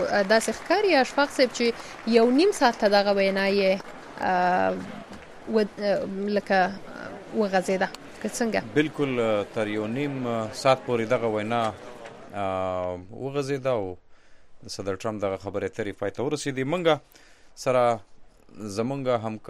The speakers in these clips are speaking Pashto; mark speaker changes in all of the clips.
Speaker 1: داسې ښکاري اشفاق صاحب چې یو نیم ساعت ته دغه وینا یې لکه وغځېده که څنګه؟
Speaker 2: بالکل تر یو نیم ساعت پورې دغه وینا وغځېده او د صدر ټرمپ دغه خبرې اترې پای ته ورسېدې. موږ سره زمونږ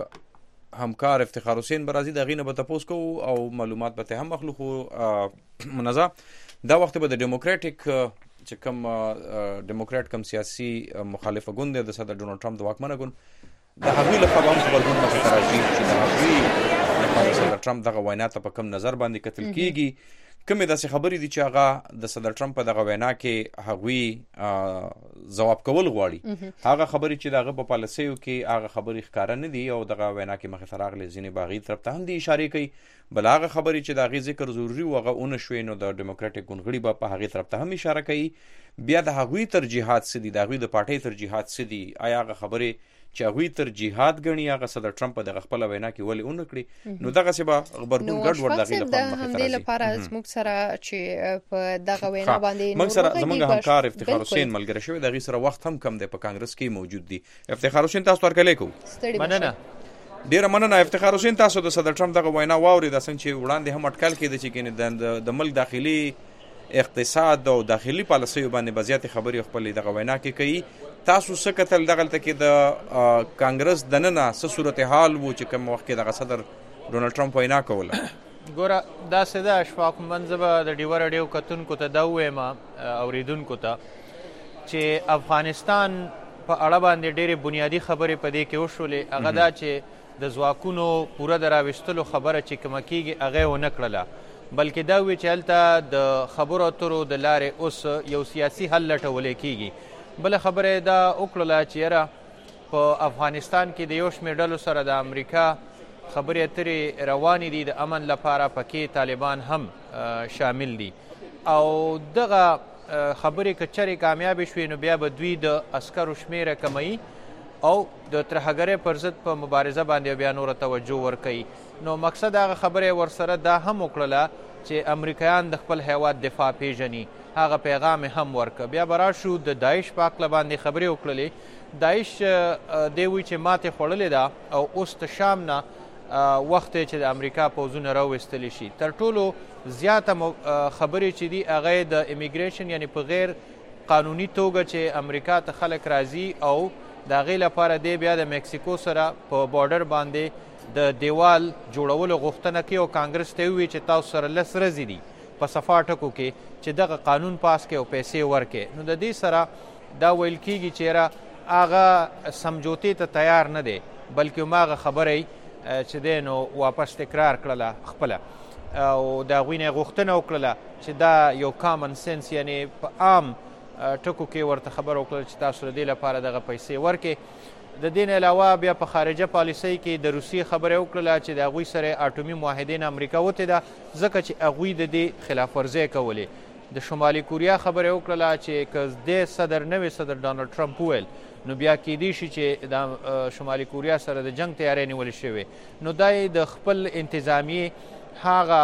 Speaker 2: همکار افتخار حسین به راځي، د هغې نه به تپوس کوو او معلومات به ترې هم اخلو. خو منظر دا وخت به د ډیموکراټیک چې ډیموکراټ کم سیاسي مخالفه ګوند دی د صدر ډونالډ ټرمپ د واکمنه ګوند، د هغوی لخوا به هم خبرګون مخې ته راشي چې د هغوی لخوا د صدر ټرمپ دغه وینا ته په کم نظر باندې کتل کېږي. کومې داسې خبرې دي چې هغه د صدر ټرمپ په دغه وینا کې هغوی ځواب کول غواړي، هغه خبرې چې د هغه په پالیسیو کې هغه خبرې ښکاره نه دي او دغه وینا کې مخې ته راغلې ځینې به هغې طرف ته هم دې اشارې کوي. بل هغه خبرې چې د هغې ذکر ضروري و هغه ونه شوې، نو د ډیموکراټیک ګوند غړي به په هغې طرف ته هم اشاره کوي. بیا د هغوی ترجیحات څه دي، د هغوی د پارټۍ ترجیحات څه دي، آیا هغه خبرې چې هغوی ترجیحات ګڼي هغه صدر ټرمپ په دغه خپله وینا کې ولې ونه کړي، نو دغسې به غبرګون ګډوډ د هغې لپاره مخې ته راځي.
Speaker 1: همدې لپاره زموږ سره چې په دغه وینا باندې
Speaker 2: موږ سره زموږ همکار افتخار حسین ملګری شوی، د هغې سره وخت هم کم دی، په کانګرس کې موجود دی. افتخار حسین تاسو ته هرکلی کوو.
Speaker 1: مننه،
Speaker 2: ډیره مننه. افتخار حسین تاسو د صدر ټرمپ دغه وینا واورېده، څنګه چې وړاندې هم اټکل کېده چې د ملک داخلي اقتصاد او داخلي پالیسیو باندې به زیاتې خبرې خپلې دغه وینا کې کوي. تاسو څه کتل دغلته کې د کانګرس دننه څه صورتحال و چې کوم وخت کې دغه صدر ډونالډ ټرمپ وینا کوله؟
Speaker 3: ګوره داسې ده اشفاق، من زه به د ډیوه راډیو کتونکو ته دا ووایم اورېدونکو ته چې افغانستان په اړه باندې ډېرې بنیادي خبرې په دې کې وشولې. هغه دا چې د ځواکونو پوره د راویستلو خبره چې کومه کېږي هغه یې ونه کړله، بلکې دا وی چې هلته د خبرو اترو د لارې اوس یو سیاسي حل لټولی کېږي. بله خبره یې دا وکړله چې یاره په افغانستان کې د یو شمېر ډلو سره د امریکا خبرې اترې روانې دي د امن لپاره، پکې طالبان هم شامل دي او دغه خبرې که چرې کامیابې شوې نو بیا به دوی د عسکرو شمېره کموي او د ترهګرۍ پر ضد په مبارزه باندې بیا نوره توجه ورکوي. نو مقصد هغه خبرې ورسره دا هم وکړله چې امریکایان د خپل هیواد دفاع پیژني، هغه پیغام هم ورکه. بیا به راشو د داعش په هکله باندې خبرې وکړلې. داعش دی وایي چې ماتې خوړلې ده او اوس د شام نه وخت چې د امریکا پوځونه راویستلی شي. تر ټولو زیاته خبرې چې دي هغه د امیګریشن، یعنی په غیر قانوني توګه چې امریکا ته خلک راځي او د هغې لپاره دی بیا د مکسیکو سره په بارډر باندې د دیوال جوړولو غوښتنه کوي او کانګرس ته ووایي چې تاسو سره 10 ورځې دي په صفا ټکو کې چې دغه قانون پاس کړي او پیسې ورکړي. نو د دې سره دا ویل کېږي چې هغه سمجوتې ته تیار نه دی، بلکې هماغه خبره چې دی نو واپس تکرار کړله خپله او د هغوی نه یې غوښتنه وکړله چې دا یو کامن سنس، یعنی په عام ټکو کې ورته خبره وکړله چې تاسو د دې لپاره دغه پیسې ورکړئ. د دې نه علاوه بیا په خارجه پالیسۍ کې د روسیې خبره وکړله چې د هغوی سره اټومي معاهدې نه امریکا وتې ده ځکه چې هغوی د دې خلاف ورزۍ کولې. د شمالي کوریا خبره وکړله چې که دې صدر نوی صدر ډانلډ ټرمپ وویل نو بیا کیدی شي چې د شمالي کوریا سره د جنگ تیاری نیول شوی، نو دا یې د خپل انتظامیې هغه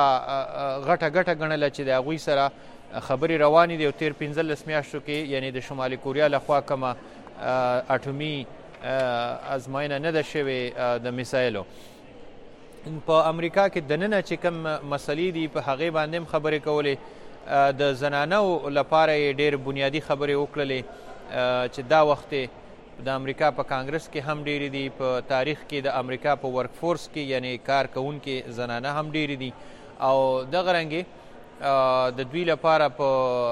Speaker 3: غټه ګڼله چې د هغوی سره خبرې روانې دي او تیر 15 میاشتو کې یعنی د شمالي کوریا لخوا کومه اټومي ازموینه نه ده شوې د میسایلو. په امریکا کې دننه چې کوم مسلې دي په هغې باندې هم خبرې کولې. د زنانو لپاره یې ډېر بنیادي خبرې وکړلې چې دا وخت د امریکا په کانګرس کې هم ډېرې دي، په تاریخ کې د امریکا په ورک فورس کې یعنی کار کوونکې زنانه هم ډېرې دي او دغه رنګې د دوی لپاره په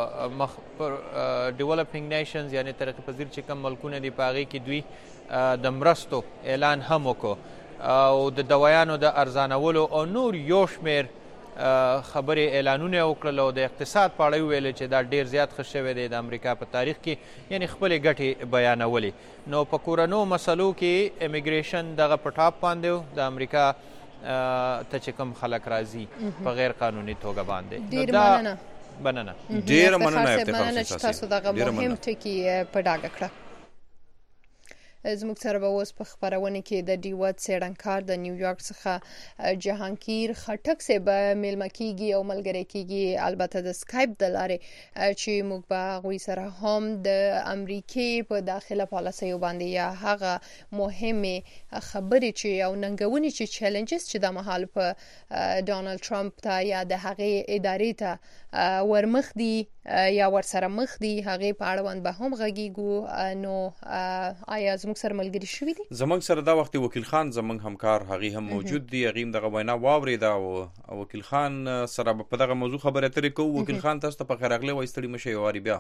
Speaker 3: ډیولپینګ نیشنز یعنی ترقي پذیر چې کوم ملکونه دي په هغې کې دوی د مرستو اعلان هم وکړو او د دوایانو د ارزانولو او نور یو شمېر خبرې اعلانونه وکړل او د اقتصاد په اړه وویل چې دا ډېر زیات ښه شوی دی د امریکا په تاریخ کې، یعنی خپلې ګټې بیانولې. نو په کورنو مسلو کې امیګریشن دغه په ټاپ باندې و، د امریکا ته چې کوم خلک راځي په غیر قانوني توګه باندې.
Speaker 1: ډېر مننه.
Speaker 2: ډېره مننه
Speaker 1: چې تاسو دغه مهم ټکي په ډاګه کړه. زموږ سره به اوس په خبرونه کې د ډیوت څېړنکار د نیویارک څخه جهانگیر خټک صاحب مېلمه کیږي او ملګری کیږي، البته د سکایپ د لارې، چې موږ به هغوی سره هم د امریکې په داخله پالیسیو باندې یا هغه مهمه خبرې چې او ننګونې چې چیلنجز چې د مهال په ډونالد ټرمپ ته یا د هغې ادارې ته ورمخ دي یا ورسره مخ دي، هغې په اړوند به هم غږیږو. نو آیا زموږ سره ملګري شوي دي؟
Speaker 2: زموږ سره دا وخت وکیل خان زموږ همکار هغې هم موجود دي، هغې هم دغه وینا واورېده او وکیل خان سره به په دغه موضوع خبرې اترې کوو. وکیل خان تاسو ته پخیر راغلی وایي، ستړي مه شئ یو وارې بیا.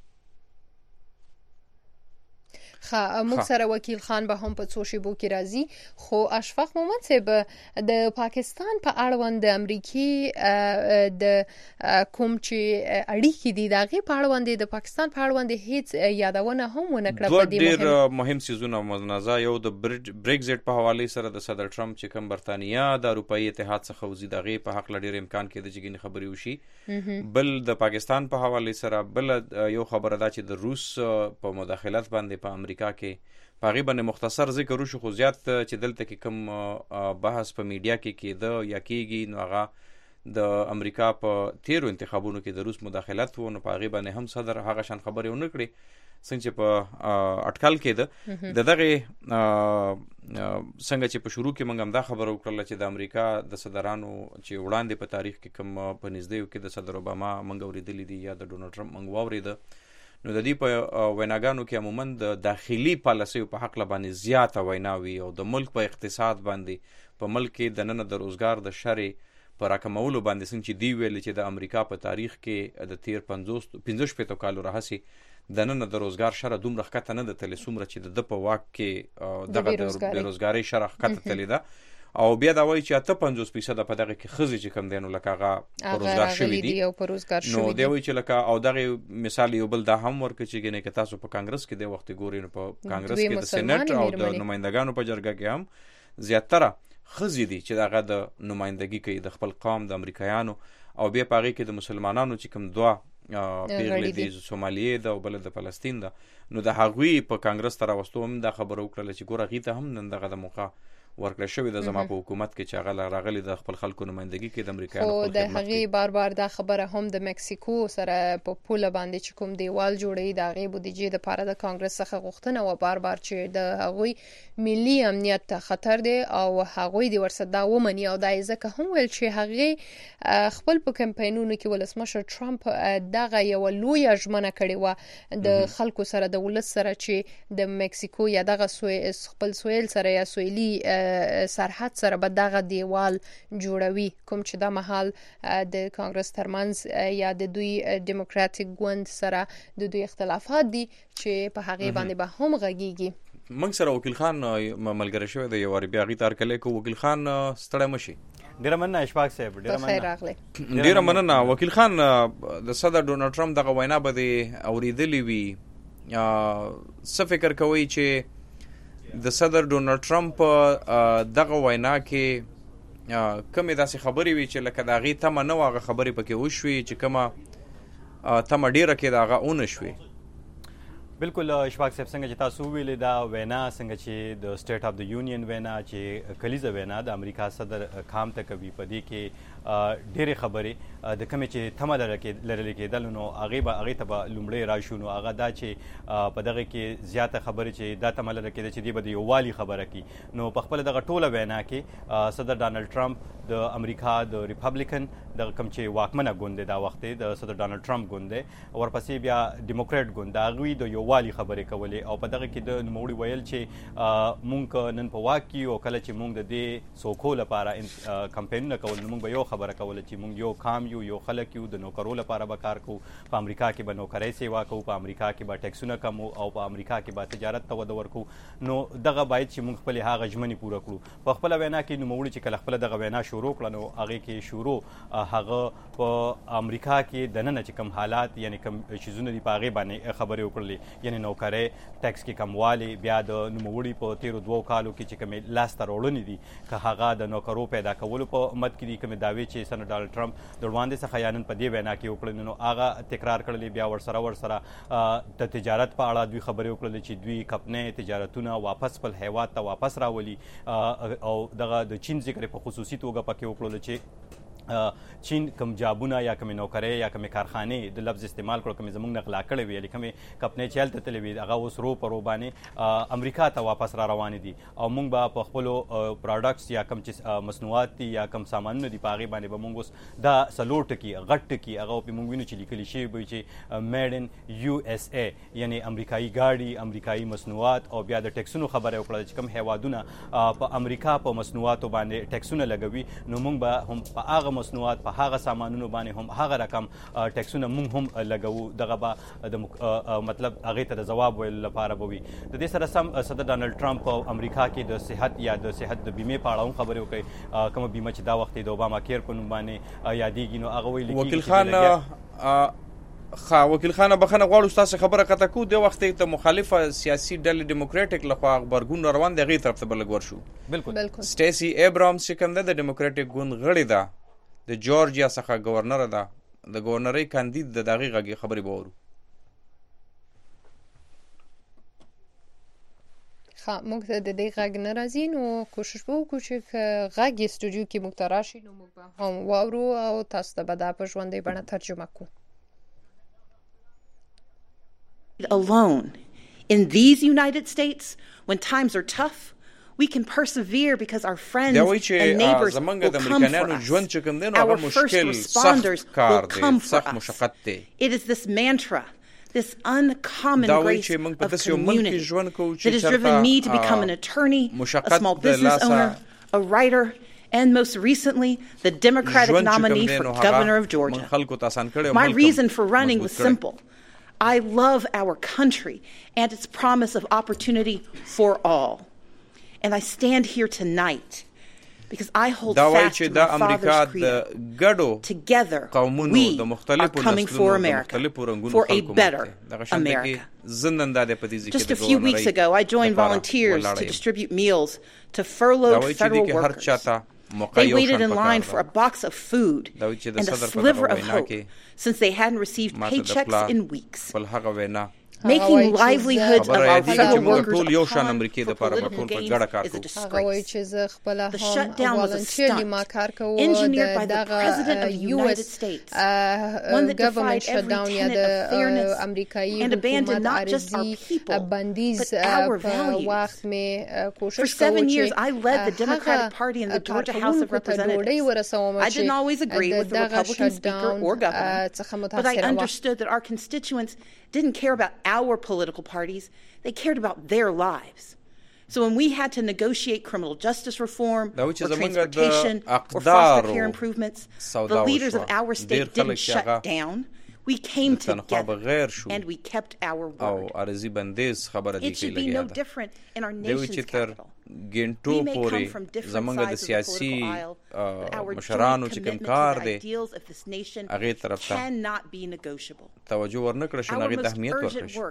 Speaker 1: موږ سره وکیل خان به هم په څو شیبو کې راځي. خو اشفاق مومند صاحب، د پاکستان په اړوند د امریکې د کوم چې اړیکې دي د هغې په اړوند د پاکستان په اړوند هیڅ یادونه هم ونه کړه.
Speaker 2: دوه ډېر مهم څیزونه منازعه، یو د بریکزیټ په حوالې سره د صدر ټرمپ چې کوم برطانیه د اروپایي اتحاد څخه وځي د هغې په هکله ډېر امکان کېده چې ګینې خبرې وشي. بل د پاکستان په حوالې سره بل یو خبره ده چې د روس په مداخلت باندې په امریکا کې په هغې باندې مختصر ذکر وشو، خو زیات چې دلته کې کوم بحث په میډیا کې کېده یا کېږي نو هغه د امریکا په تیرو انتخابونو کې د روس مداخلت و. نو په هغې باندې هم صدر هغه شان خبرې ونه کړې څنګه چې په اټکل کېده. د دغې څنګه چې په شروع کې موږ هم دا خبره وکړله چې د امریکا د صدرانو چې وړاندې په تاریخ کې کوم په نږدېو کې د صدر اوباما موږ اورېدلي دي یا د ډونالډ ټرمپ موږ واورېده، نو د دې په ویناګانو کې عموما د داخلي پالیسیو په حق باندې زیاته ویناوي او د ملک په اقتصاد باندې په ملک کې د نن د روزګار د شرې په راکمولو باندې څنګه چې دی ویل چې د امریکا په تاریخ کې د تیر 15 کالو راهسي د نن د روزګار شره دومره ښکته نه ده تللی څومره چې د په واک کې دغه د بېروزګارۍ شره ښکته تللی ده. او بیا دا وایي چې 58% په دغه کې ښځې چې کوم دی نو لکه هغه په روزګار شوي دي. نو دی وایي چې لکه او دغه مثال یو بل دا هم ورکړي چې ګینې که تاسو په کانګرس کې د وخت ګورئ نو په کانګرس کې د سېنټ او د نمایندګانو په جرګه کې هم زیاتره ښځې دي چې دغه د نمایندګي کوي د خپل قوم د امریکایانو. او بیا په هغې کې د مسلمانانو چې کوم دوه پیغلې دي، سومالیې ده او بله د فلسطین ده، نو د هغوی په کانګرس ته راوستو هم دا خبره وکړله چې ګوره هغې ته هم نن دغه د موقع ورکړه شوې ده زما په حکومت کې چې هغه راغلي د خپل خلکو نمایندګي کې د امریکایانو خپل خدمت کوي.
Speaker 1: خو د هغې بار دا خبره هم د مکسیکو سره په پوله باندې چې کوم دیوال جوړوي د هغې بودیجې دپاره د کانګرس څخه غوښتنه وه بار چې د هغوی ملي امنیت ته خطر دی او هغوی د ورسره دا ومني. او دا یې ځکه هم ویل چې هغې خپل په کمپاینونو کې ولسمشر ټرمپ دغه یوه لویه ژمنه کړې وه د خلکو سره د ولس سره چې د مکسیکو یا دغه خپل سویل سره یا سویلي سرحد سره به دغه دیوال جوړوي، کوم چې دا مهال د کانګرس ترمنځ یا د دوی ډیموکراتیک ګوند سره د دوی اختلافات دي چې په هغې باندې به هم غږیږي.
Speaker 2: موږ سره وکیل خان ملګری شوی دی، یو وارې بیا هغې ته هرکلی کوو. وکیل خان ستړی مه شي.
Speaker 3: ډېره مننه اشفاق صاحب،
Speaker 2: ډېره مننه. وکیل خان، د صدر ډونالډ ټرمپ دغه وینا به دې اورېدلې وي، څه فکر کوئ چې د صدر ډونالډ ټرمپ دغه وینا کې کومې داسې خبرې وي چې لکه د هغې تمه نه وه هغه خبرې پکې وشوې، چې کومه تمه ډېره کې د هغه ونه شوې؟
Speaker 3: بالکل اشفاق صاحب، څنګه چې تاسو وویلې دا وینا څنګه چې د سټیټ اف د یونین وینا چې کلیزه وینا د امریکا صدر کام ته کوي، په دې کې ډېرې خبرې د کومې چې تمه لرلې کېدل نو هغې ته به لومړی راشو. نو هغه دا چې په دغه کې زیاته خبرې چې دا تمه لرل کېده چې دې به د یووالي خبره کړي. نو په خپله دغه ټوله وینا کې صدر ډونالډ ټرمپ د امریکا د ریپبلیکن دغه کوم چې واکمنه ګوند دی دا وخت دی د صدر ډونالډ ټرمپ ګوند دی، ورپسې بیا ډیموکریټ ګوند، د هغوی د یووالي خبرې کولې. او په دغه کې د نوموړي ویل چې مونږ نن په واک کې او کله چې مونږ د دې څوکو لپاره کمپینونه کول نو مونږ به یو خبره کوله چې مونږ یو قام یو خلک یو، د نوکرو لپاره به کار کوو، په امریکا کې به نوکرۍ سیوا کوو، په امریکا کې به ټیکسونه کمو او په امریکا کې به تجارت ته وده ورکوو. نو دغه باید چې مونږ خپلې هغه ژمنې پوره کړو. په خپله وینا کې نوموړي چې کله خپله دغه وینا شروع کړه نو هغې کې شروع هغه په امریکا کې دننه چې کوم حالات یعنې کوم شیزونه دي په هغې باندې خبرې وکړلې، یعنې نوکرۍ، ټیکس کې کموالی، بیا د نوموړي په تیرو 2 کالو کې چې کومې لاسته راوړنې دي که هغه د نوکرو پیدا کولو په مد کې دي، کومې دعوې
Speaker 4: خبرې چې سنټر ډانلډ ټرمپ د وړاندې څخه یا نن په دې وینا کې وکړل نو هغه تکرار کړلې بیا ورسره د تجارت په اړه دوی خبرې وکړلې چې دوی کمپنۍ تجارتونه واپس خپل هیواد ته واپس راولي او دغه د چین ذکر په خصوصي توګه پکې وکړل چې چین کم جابونه یا کم نوکرۍ یا کم کارخانې د لفظ استعمال کړو کم زمونږ نه غلا کړې وي یعنې کمې کمپنۍ چې هلته تللې وي هغه اوس رو په رو باندې امریکا ته واپس را روانې دي او موږ به په خپلو پراډکټس یا کم چې مصنوعات دي یا کم سامانونه دي په هغې باندې به موږ اوس دا څلور ټکي غټ ټکي هغه پې موږ وینو چې لیکلي شوي به چې میډ ان یو اس ای یعنې امریکایي ګاډي امریکایي مصنوعات او بیا د ټیکسونو خبره یې وکړه چې کوم هیوادونه په امریکا په مصنوعاتو باندې ټیکسونه لګوي نو موږ به هم په هغه مصنوعات په هغه سامانونو باندې هم هغه رقم ټیکسونه موږ هم لګوو دغه به د مطلب هغې ته د جواب ویلو لپاره به وي د دې سره سم صدر ډانلډ ټرمپ په امریکا کې د صحت یا د صحت د بیمې په اړه هم خبرې وکړې کومه بیمه چې دا وخت د اوباما کیر په نوم باندې یادېږي نو هغه ویلي
Speaker 2: وکیل خان بخنه غواړو تاسو خبره قطع کو د وخت ته مخالفه سیاسي ډلې ډیموکراټک لخوا خبرګون روان دی غي طرف ته بلګ ورشو
Speaker 4: بالکل
Speaker 2: سټیسي ایبرامز چې کوم د ډیموکراټک ګوند غړي ده د جورجیا څخه گورنر ده د گورنرۍ کاندید د دقیقه خبرې بورو
Speaker 1: موږ ته د دې غږ نه راځي نو کوشش وکړو چې غږ یې سټوډیو کې موږ ته راشي نو موږ به هم واورو او تاسو ته به دا په ژوندۍ بڼه ترجمه کړو.
Speaker 5: Alone in these United States when times are tough we can persevere because our friends and neighbors will come for us. Our first responders will come for us. It is this mantra, this uncommon grace of community that has driven me to become an attorney, a small business owner, a writer, and most recently, the Democratic nominee for governor of Georgia. My reason for running was simple. I love our country and its promise of opportunity for all. And I stand here tonight because I hold fast to my father's credo. Together, we are coming for America, for a better America. Just a few weeks ago, I joined volunteers to distribute meals to furloughed federal workers. They waited in line for a box of food and a sliver of hope since they hadn't received paychecks in weeks. Making livelihoods of our fellow workers a political gain is a disgrace. The shutdown was a stunt engineered by the President of the United States, one that defied every tenet of fairness and abandoned not just our people, but our values. For 7 years, I led the Democratic Party in the Georgia House of Representatives. I didn't always agree with the Republican Speaker or Governor, but I understood that our constituents didn't care about our political parties, they cared about their lives. So when we had to negotiate criminal justice reform or transportation or foster care improvements, the leaders of our state didn't shut down. We came together and we kept our word. It should be no different in our nation's capital.
Speaker 2: ګینټو پورې زمونږ د سیاسي مشرانو چې کوم کار دی هغې طرف ته توجه ورنه کړه شو هغې ته اهمیت ورکړه شو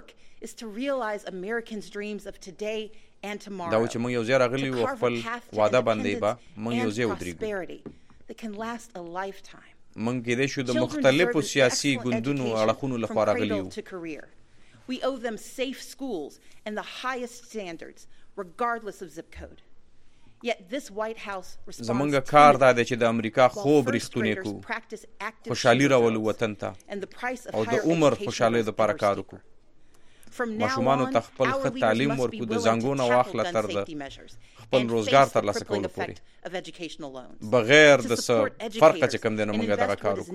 Speaker 2: دا و چې موږ یو ځای راغلي وو خپل واده باندې به موږ یو ځای ودرېږو موږ کېدای شو د مختلفو سیاسي ګوندونو اړخونو لخوا راغلي وو
Speaker 5: We owe them safe schools and the highest standards regardless of zip code. Yet this White House responds
Speaker 2: زمونږ کار دا دی چې د امریکا خوب رښتونی کو خوشحالي راولو وطن ته او د عمر خوشحالۍ دپاره کار وکړو ماشومانو ته خپل ښه تعلیم ورکړو د زنګو نه واخله تر د خپل روزګار ترلاسه کولو پورې بغیر د څه فرقه چې کوم دی نو موږ دغه کار وکړو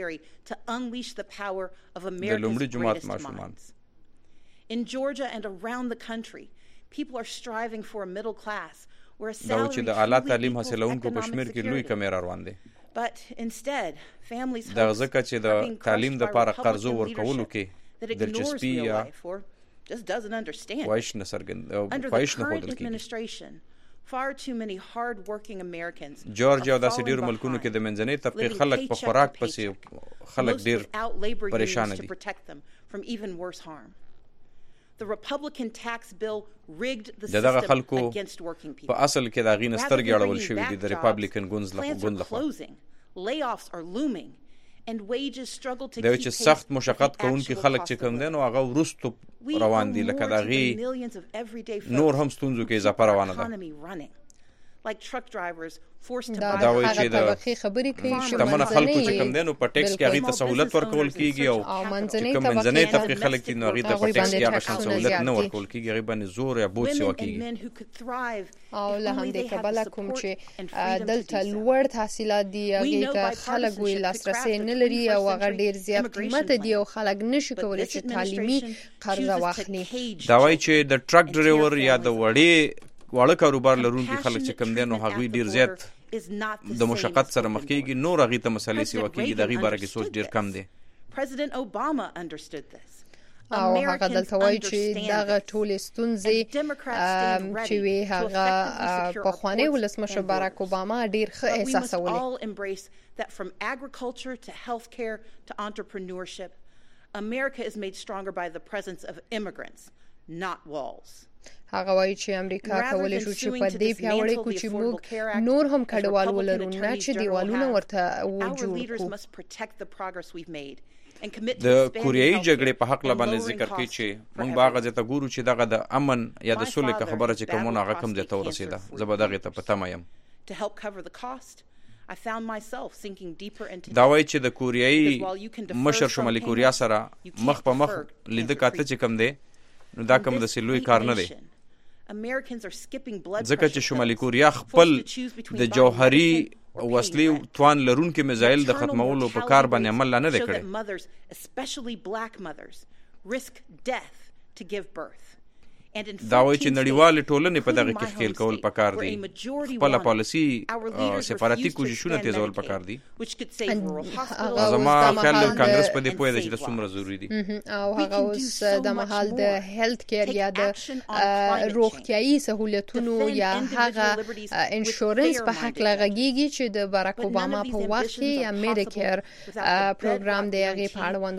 Speaker 2: د لومړي جماعت ماشومان
Speaker 5: In Georgia and around the country, people are striving for a middle class where a salary truly equals economic security. But instead, families hope are being crushed by Republican leadership that ignores real life or just doesn't understand. Under the current administration, far too many hard-working Americans
Speaker 2: Georgia او داسې ډېرو ملکونو کې د منځنۍ طبقې خلک په خوراک پسې خلک ډېر پریشانه دي
Speaker 5: The Republican tax bill rigged the
Speaker 2: دغه
Speaker 5: system
Speaker 2: خلکو
Speaker 5: against working people.
Speaker 2: په اصل کې د هغې نه سترګې اړول شوي دي د ریپابلیکن ګوند لخوا
Speaker 5: Layoffs are looming and wages struggle to
Speaker 2: دا چې سخت مشقت کوونکي خلک چې کوم دي نو هغه ورستو روان دي لکه دغه نور هم ستونزو کې اضافه روانه ده
Speaker 5: like truck drivers forced to
Speaker 2: دا وایي چې د شتمن خلکو چې کوم دي نو په ټیکس کې هغه ته سہولت ورکول کیږي او منځنۍ طبقه خلک دي نو هغه ته په ټیکس کې هغه سہولت نه ورکول کیږي هغه باندې زور یا بوج سیوا کیږي
Speaker 1: او له همدې کبله کوم چې دلته لوړ تحصیلات دي هغه ته خلک وی لاسرسي نه لري او هغه ډیر زیات قیمت دي او خلک نشي کولای چې تعلیمي قرض واخلي
Speaker 2: دا وایي چې د ټرک ډرایور یا د واړه کاروبار لرونکي خلک چې کم دي نو هغه ډیر زیات د مشقت سره مخ کېږي نور هغه ته مسلې سیوا کېږي دغه باره کې سوچ ډیر کم دی.
Speaker 5: President Obama understood this.
Speaker 1: او هغه دلته وایي چې دغه ټولې ستونزې چې وی هغه په خواني ولسمشر باراک اوباما ډیر ښه احساسولې.
Speaker 5: That from agriculture to healthcare to entrepreneurship, America is made stronger by the presence of immigrants, not walls.
Speaker 1: هغه وایي چې امریکا کولای شي چې په دې پیاوړی کو چې موږ نور هم کډوال ولرو نه چې دیوالونه ورته جوړ کړو.
Speaker 2: د کوریایي جګړې په حق باندې ذکر کوي چې موږ باغ ځته ګورو چې دغه د امن یا د سولې خبره چې کومه هغه کم ځته ورسېده زه به دغه ته پته مایم. دا وایي چې د کوریایي مشر شمالي کوریا سره مخ په مخ لیده کاته چې کم دی نو دا کوم د سلوي کار نه دی ځکه چې شمالي کوریا خپل د جوهري وسلې توان لرونکي میزایل د ختمولو په کار باندې عمل نه دی کړی. دا وایي چې نړیوال ټولنې په دغه کې خپل کول پکار دي خپل پالیسي سفارتي کوششونه تیزول پکار دي. زما خیال کانګرس په دې پوهه ده چې د څومره ضروری دي
Speaker 1: او هغه اوس د محل د هیلث کیر یا د روغتيایي سہولتونو یا هغه انشورنس په حق لغږیږي چې د باراک اوباما په وخت کې یا میډیکیر پروګرام دی هغه په اړه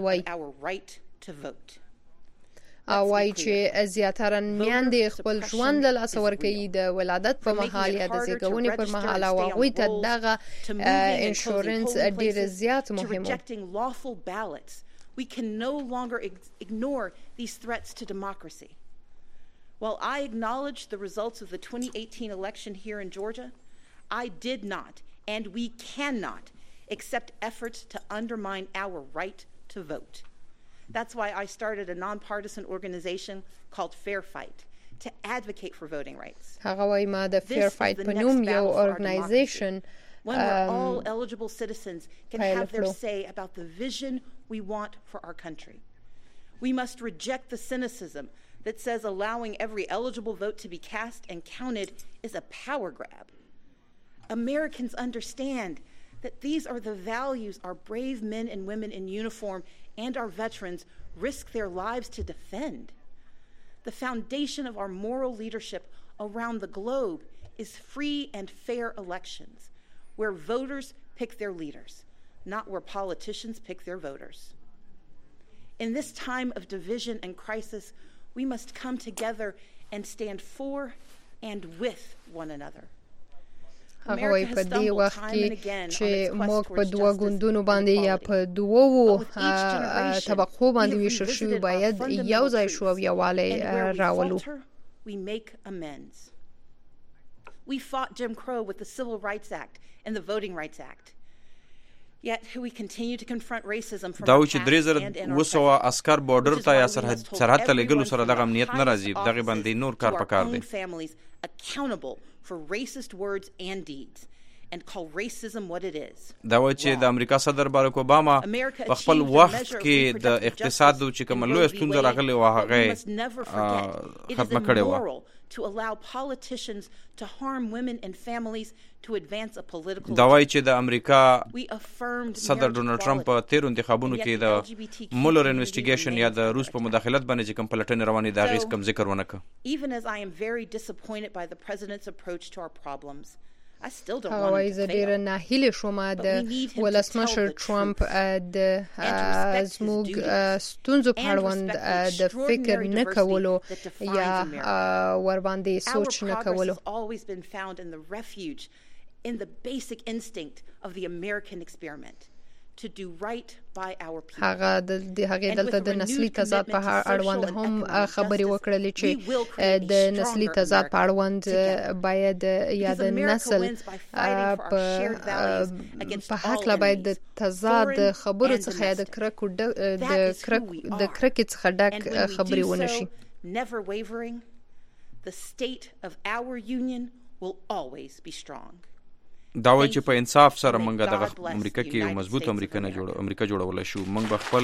Speaker 1: وندوي او وايي چې زیاتره میندې خپل ژوند له لاسه ورکوي د ولادت په مهال یا د زیږونې پر مهال او هغوی ته دغه انشورنس ډېر زیات مهم و.
Speaker 5: We can no longer ignore these threats to democracy. While I acknowledge the results of the 2018 election here in Georgia, I did not and we cannot accept efforts to undermine our right to vote. That's why I started a nonpartisan organization called Fair Fight to advocate for voting rights.
Speaker 1: هغه وایي ما د Fair Fight په نوم یو organization
Speaker 5: when all eligible citizens can have their say about the vision we want for our country. We must reject the cynicism that says allowing every eligible vote to be cast and counted is a power grab. Americans understand that these are the values our brave men and women in uniform and our veterans risk their lives to defend. The foundation of our moral leadership around the globe is free and fair elections, where voters pick their leaders, not where politicians pick their voters. In this time of division and crisis, we must come together and stand for and with one another.
Speaker 1: هغه وایي په دې وخت کې چې موږ په دوه ګوندونو باندې یا په دوو طبقو باندې ویشل شوي باید یو ځای شو او یووالی راولو.
Speaker 5: We make amends. We fought Jim Crow with the Civil Rights Act and the Voting Rights Act. Yet we continue to confront racism from
Speaker 2: دا چې 3000 عسكر بورډر ته یا سرحد ته لګلو سره دغه امنیت نه راځي دغه باندې نور کار پکار دی.
Speaker 5: Accountable for racist words and deeds and call racism what it is.
Speaker 2: دا و چې د امریکا صدر باراک اوباما په خپل وخت کې د اقتصاد چې کوم لوی ستونزه راغلی و هغه ختم کړي و.
Speaker 5: To allow politicians to harm women and families to advance a political
Speaker 2: دا وایي چې د امریکا صدر ډونالد ټرمپ په تیر انتخابونو کې د مولر انویسټیګیشن یا د روس په مداخلت باندې چې کوم پلټنې روانې دا غیس کم ذکر ونه کړ.
Speaker 5: Even as I am very disappointed by the president's approach to our problems, I still don't
Speaker 1: want
Speaker 5: to
Speaker 1: fail. ډیره ناهیله شوم د ولسمشر ټرمپ د زموږ ستونزو په اړوند د فکر نه کولو یا ور باندې سوچ نه کولو.
Speaker 5: always been found in the refuge in the basic instinct of the American experiment to do right by our people.
Speaker 1: هغه دلته د نسلي تضاد په اړوند هم خبرې وکړلې چې د نسلي تضاد په اړوند باید یا د نسل په هکله باید د تضاد خبرو څخه یا د کرکې څخه ډک خبرې ونشي.
Speaker 5: Never wavering, the state of our union will always be strong.
Speaker 2: دا وایي چې په انصاف سره موږ د امریکا کې یو مضبوط امریکا جوړولای شو. موږ به خپل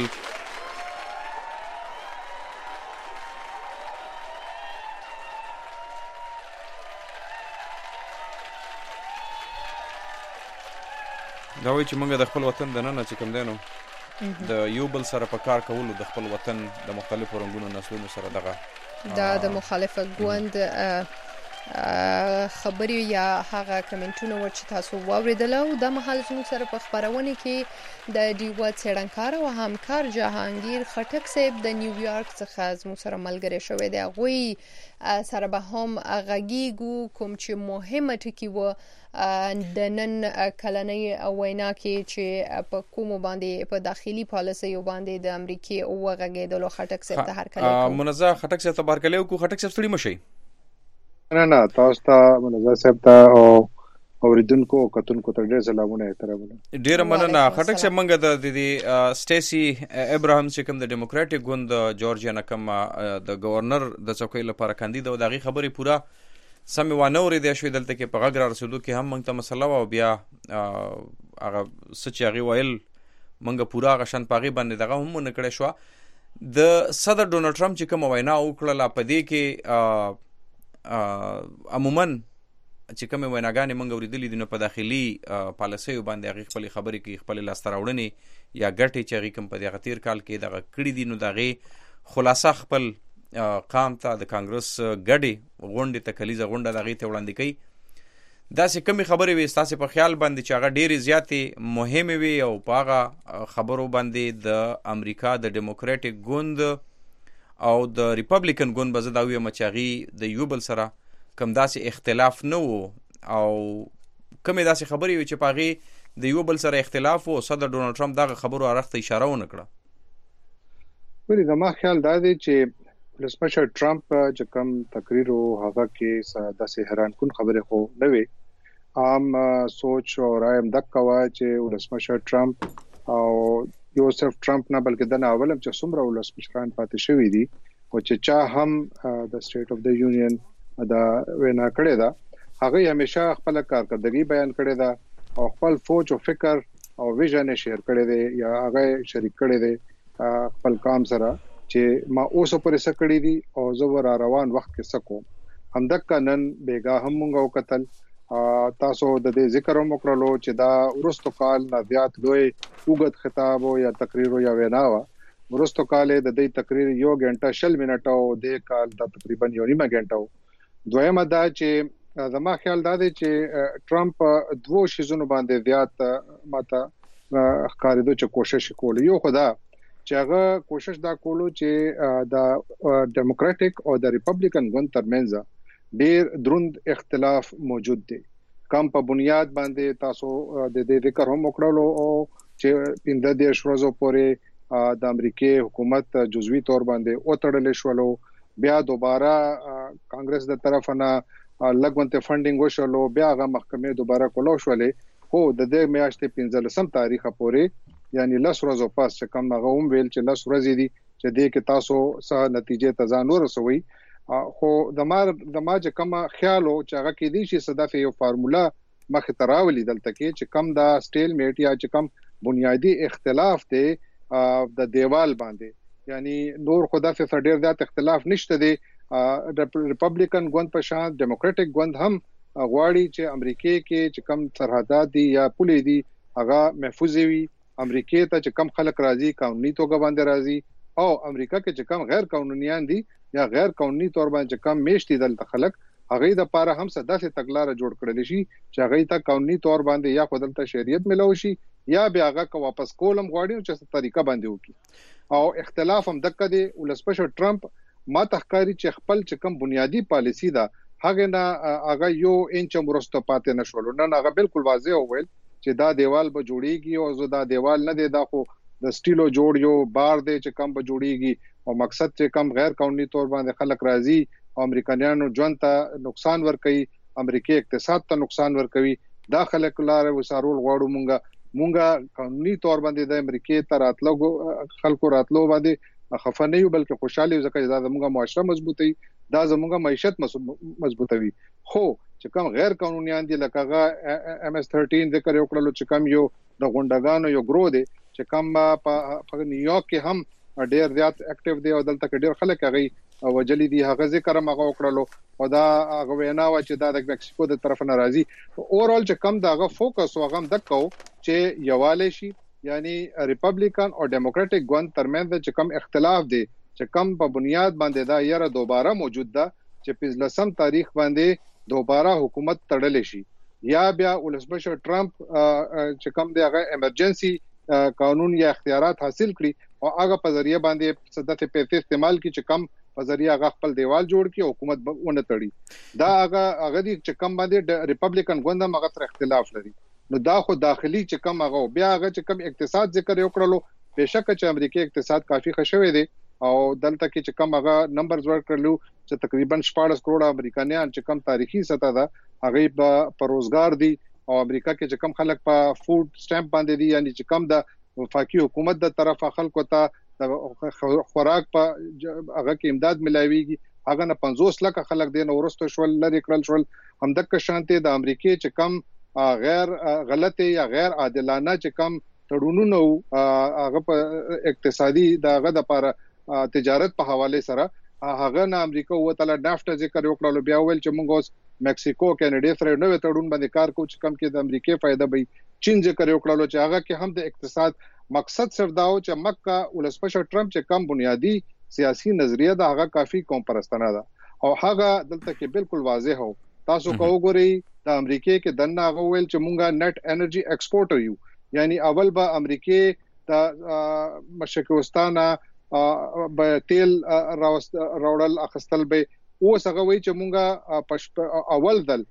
Speaker 2: دا وایي چې موږ د خپل وطن د ننه چې کوم دی نو د یو بل سره په کار کولو د خپل وطن د مختلفو رنګونو نسلونو سره دغه
Speaker 1: د مخالفه ګوند خبرې یا هغه کمنټونه و چې تاسو واوریدل او د مهال زموږ سره په خبرونه کې د ډیوا څېړنکار او همکار جهانگیر خټک صاحب د نیویارک څخه زموږ سره ملګری شوی دی. هغوی سره به هم غږیږو کوم چې مهمه ټکي و د نن کلنۍ وینا کې چې په کومو باندې په داخلي پالیسیو باندې د امریکای او غږیدلو خټک صاحب ته هرکلی کوم.
Speaker 2: منزه خټک صاحب ته هرکلی وکړو. خټک صاحب ستړي مشئ.
Speaker 6: نه تاسو ته منزه صاحب ته او اوریدونکو او کتونکو ته ډېر سلامونه احترامونه.
Speaker 2: ډېر مننه خټک صاحب. موږ د سټیسي ابراهیم چې کوم د ډیموکراټک ګوند جورجیا نه کوم د گورنر د څوکۍ لپاره کاندید او دغه خبرې پوره سمې وانه اورېدې شوې. دلته کې په غږ را رسېدو کې هم موږ ته مسله وه او بیا هغه څه چې هغې ویل موږ پوره هغه شان په هغې باندې دغه هم ونه کړی شوه. د صدر ډونالډ ټرمپ چې کومه وینا وکړله په دې کې عموما چې کومې ویناګانې موږ اورېدلې دي نو په داخلي پالیسیو باندې هغې خپلې خبرې کوي، خپلې لاسته راوړنې یا ګټې چې هغې کوم په دغه تېر کال کې دغه کړي دي نو د هغې خلاصه خپل قام ته د کانګرس ګډې غونډې ته کلیزه غونډه د هغې ته وړاندې کوي. داسې کمې خبرې وي ستاسې په خیال باندې چې هغه ډېرې زیاتې مهمې وي او په هغه خبرو باندې د امریکا د ډیموکراټک ګوند او د ریپبلیکن ګوند به زه دا ویم چې هغې د یو بل سره کوم داسې اختلاف نه و او کومې داسې خبرې وي چې په هغې د یو بل سره اختلاف و او صدر ډونالډ ټرمپ دغه خبرو اړخ ته اشاره ونه کړه.
Speaker 6: ولې زما خیال دا دی چې ولسمشر ټرمپ چې کوم تقریر او هغه کې داسې حیران کن خبرې خو نه وي. عام سوچ او رائے هم دک کوا چې ولسمشر ټرمپ او یو صرف ټرمپ نه بلکې د اولم چې څومره ولسمشران پاتې شوی دي او چې چا هم د سټیټ اف د یونین دا وینا کړې ده هغه همیشه خپل کارکردګي بیان کړې ده او خپل فوج او فکر او ویژن شیر کړی دی یا هغه شریک کړی دی خپل کام سره چې ما اوسه پرې سکړی دي او زه ور روان وخت کې سکو همدک نن بیګا هم مونږ وکتل. تاسو د دې ذکر هم وکړلو چې دا ورستو کال نه زیات لوی وګت خطاب یا تقریر یا وینا ورستو کال د دې تقریر 1 غنټه 40 منټه او د کال د تقریبا 1 نیمه غنټه. دویمه دا چې زما خیال دا دی چې ټرمپ دوه شیزونو باندې زیات ماته ښکارېدو چې کوشش کوي. یو خدا چې هغه کوشش دا کولو چې د ډیموکراټک او د ریپبلیکن ګوند ترمنځ ډېر دروند اختلاف موجود دی. کم په بنیاد باندې تاسو د دې ذکر هم وکړلو او چې په دې ورځو پورې د امریکای حکومت جزوی تور باندې اوتړل شولو بیا دوباره کانګرس د طرف نه لګونته فندینګ وشولو بیا هغه محکمې دوباره کولو شولې خو د دې میاشتې 15 تاریخ پورې یعنی 10 ورځې پس چې کوم هغه هم ویل چې 10 ورځې دي چې دې کې تاسو سه نتیجې ته ځان ورسوي. خو د ما چې کوم خیال او چې هغه کې دي چې صدف یو فارمولا مخ تراولي دلته کې چې کم دا سټیل میټ یا چې کم بنیادی اختلاف دی د دیوال باندې یعنی نور خدا په ډېر زیات اختلاف نشته دی. ریپبلیکن ګوند په شان ډیموکراټک ګوند هم غواړي چې امریکای کې چې کم سرحدات دي یا پولې دي هغه محفوظ وي. امریکای ته چې کم خلک راځي قانوني توګه باندې راځي او امریکا کې چې کم غیر قانونیان دي یا غیر قانوني تور باندې کم میشتي دلته خلک هغه د پاره هم صداسه تګلارې جوړ کړل شي چې هغه ته قانوني تور باندې یا خودلته شریعت ملو شي یا بیا هغه کو واپس کولم غواړي چې څه طریقه باندې وکړي. او اختلاف هم دغه دی ولسمشر ټرمپ ما تحقاری چې خپل چې کم بنیادی پالیسی دا هغه نه هغه یو انچ مرسته پاتې نشول. نن هغه بالکل واضح وویل چې دا دیوال به جوړیږي او زه دا دیوال نه دی، دا خو د سټیلو جوړ یو بار دی چې کم به جوړیږي او مقصد چې کم غیر قانوني تور باندې خلک راځي او امریکایانو ژوند ته نقصان ورکوي، امریکای اقتصاد ته نقصان ورکوي. دا خلک لاره وسارول غواړو مونږه قانوني تور باندې د امریکای ته راتلو خلکو راتلو باندې خفه نه یو بلکې خوشاله یو، ځکه دا زموږه معاشره مضبوطوي، دا زموږه معیشت مضبوطوي. خو چې کوم غیر قانونیان دي لکه هغه MS-13 ذکر وکړلو چې کوم یو د غونډګانو یو ګرو دی چې کوم په نیویارک کې هم ډیر زیات اکټیو دی او دلته کې ډیر خلک هغه وجلی دي، هغه ذکر هم هغه وکړلو او دا هغه وینا و چې دا د مکسیکو د طرف نه راځي. اورال چې کوم داغه فوکس او هغه دکو چې یواله شي، یعنی ریپبلیکن او ډیموکراټک ګوند ترمنځ چې کوم اختلاف دی چې کوم په بنیاد باندې دا یاره دوباره موجود ده چې 15 تاریخ باندې دوباره حکومت تړل شي یا بیا ولسمشر ټرمپ چې کوم دی هغه ایمرجنسي قانون یا اختیارات حاصل کړي او هغه په ذریعہ باندې صدت پیسې استعمال کړي چې کم په ذریعہ هغه خپل دیوال جوړ کړي حکومت ونه تړي. دا هغه دي چې کم باندې ریپبلیکن ګوند هم هغه تر اختلاف لري. نو دا خو داخلي چې کم هغه بیا هغه چې کم اقتصاد ذکر وکړلو، بهشکه چې امریکای اقتصاد کافي خښوي دي او دلته کې چې کم هغه نمبرز ورکړلو چې تقریبا 14 کروڑ امریکایان چې کم تاریخي سطح ده هغه په روزګار دي او امریکا کې چې کم خلک په فود سټامپ باندې دي، یعنی چې کم د وفاقي حکومت د طرفه خلکو ته خوراک په هغه کې امداد ملایويږي، هغه نه 50 لک خلک دین ورستو شول لري کړل شول. همدغه شانته د امریکای چې کم غیر غلطه یا غیر عادلانه چې کم تړونونه هغه په اقتصادي دغه د لپاره تجارت په حواله سره هغه نه امریکا وتله نافټا ذکر وکړلو، بیا ویل چې موږ اوس مکسیکو کینیډا سره نوې تړون باندې کار کوو چې کم کې د امریکای فائدہ به چین ذکر وکړلو چې هغه کې هم د اقتصاد مقصد صرف داو چې مکه ولسمشر ټرمپ چې کم بنیادی سیاسي نظریه دا هغه کافي قوم پرستانه ده او هغه دلته کې بالکل واضح هو. تاسو کو وګورئ د امریکای کې دنه هغه ویل چې مونږه نت انرژي ایکسپورټر یو، یعنی اول به امریکای د مشرقستانه به تیل راوړل اخستل به اوس هغه وی چې مونږه اول دل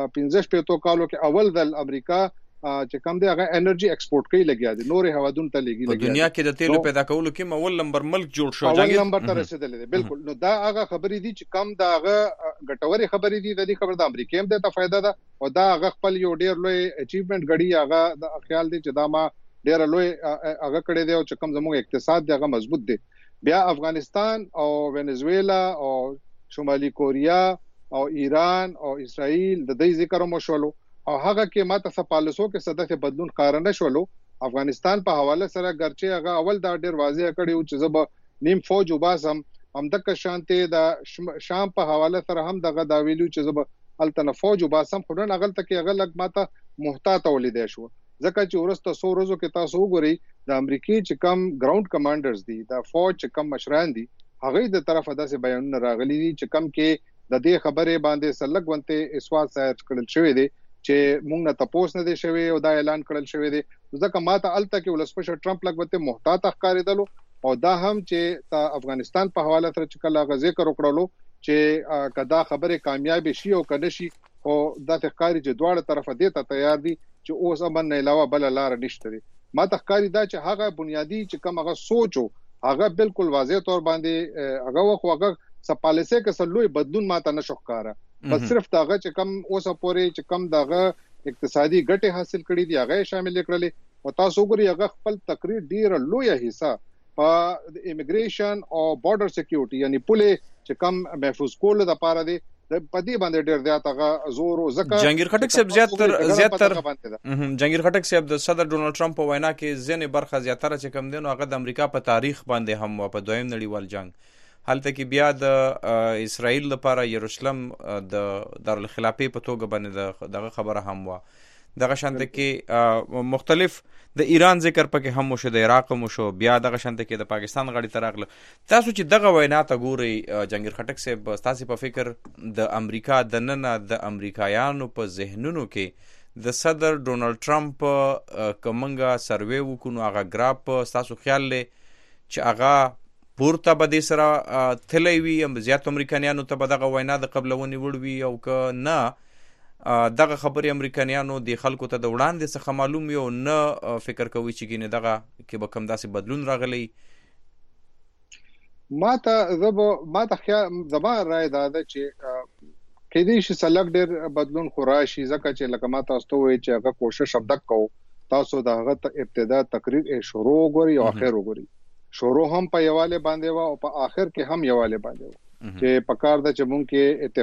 Speaker 6: 15 کالو کې اول دل امریکا چې کوم دی هغه انرژي ایکسپورټ کوي لګیا دي، نورې هوادون ته لګي
Speaker 2: په دنیا کې د تیلو پیدا کولو کې اول نمبر ملک جوړ شو،
Speaker 6: اول نمبر ته رسیدل دي. بالکل نو دا هغه خبرې دي چې کم دا هغه ګټوري خبرې دي، د دې خبر د امریکا هم ته فائدہ ده او دا هغه خپل یو ډیر لوی اچیومنت غړي هغه د خیال دي چې دا ما ډیر لوی هغه کړی دی او چې کم زموږ اقتصاد دی هغه مضبوط دی. بیا افغانستان او وینزویلا او شمالي کوریا او ایران او اسرائیل د دې ذکر مو شولو او هغه کې ماته سپالسو کې صدف بدلون قارنه شولو. افغانستان په حواله سره ګرچه هغه اول دا ډیر واضح کړی چې زب نیم فوج وباسم، همدغه شانته د شام په حواله سره هم دغه دا ویلو چې زب التنه فوج وباسم، خو نن اغل تک هغه لګ ماته محتاط ولیدای شو ځکه چې ورسته 100 ورځو کې تاسو وګورئ د امریکای چې کم ګراوند کمانډرز دي، د فوج چې کم مشران دي، هغه د طرفه داسې بیانونه راغلي دي چې کم کې د دې خبرې باندې سلګ ونته اسواد سایت کړل شوی دی چې مونږ نه تاسو نه دی شوی او دا اعلان کړل شوی دی. ځکه ماته الته کې ولسمشر ټرمپ لګوته محتاط ښکارېدلو او دا هم چې د افغانستان په حواله سره چې کله غزه ذکر وکړلو چې کدا خبره کامیاب شي او کنه شي او د ښکاری چې دواړه طرفه دي ته تیار دي چې اوس امن نه علاوه بل لار نشته. ماته ښکاری دا چې هغه بنیادی چې کوم هغه سوچو هغه بالکل واضح تور باندې هغه سپالیسه کې سلوي بدلون ماته نشو ښکارا، بس صرف داغه چې کم اوسه پورې چې کم داغه اقتصادي ګټه حاصل کړي دي هغه شامل کړل او تاسو ګوري هغه خپل تقریر ډیر لوی حصہ په امیګریشن او بارډر سکیورټي یعنی پوله چې کم محفوظ کول د پاره دي په دې باندې ډیر زیات هغه زور او زکه
Speaker 2: جنگیر خټک صاحب زیاتر جنگیر خټک صاحب د صدر ډونالد ټرمپ په وینا کې ځنې برخه زیاتره چې کم دي نو هغه د امریکا په تاریخ باندې هم په دویم نړیوال جنگ حالته کې بیا د اسرائیل لپاره یروشلم د دارالخلافه په توګه باندې دغه خبره هم و. دغه شانته کې مختلف د ایران ذکر پکې هم شو، د عراق هم شو، بیا دغه شانته کې د پاکستان غړي تراغله. تاسو چې دغه وینا ته ګوري جنگیر خټک صاحب، تاسو په فکر د امریکا د نن د امریکایانو په ذهنونو کې د صدر ډونالد ټرمپ کومنګا سروې وکونو هغه ګراف تاسو خیال لې چې هغه پورته به دې سره تللی وي زیات امریکایانو ته به دغه وینا د قبلونې وړ وي او که نه دغه خبرې امریکایانو د خلکو ته د وړاندې څخه معلوم وي او نه فکر کوي چې ګینې دغه کې به کوم داسې بدلون راغلی؟
Speaker 6: ما ته خیال زما رائے دا ده چې کېدې شي سلګ ډېر بدلون خو راشي ځکه چې لکه ما تاسو ته وایي چې هغه کوشش ابدک کوو تاسو د هغه ابتدا تقریر شروع وګورئ او اخر وګورئ. شروع هم په یواله باندې و او په اخر کې هم یواله باندې و چې په کار د چې مونږ کې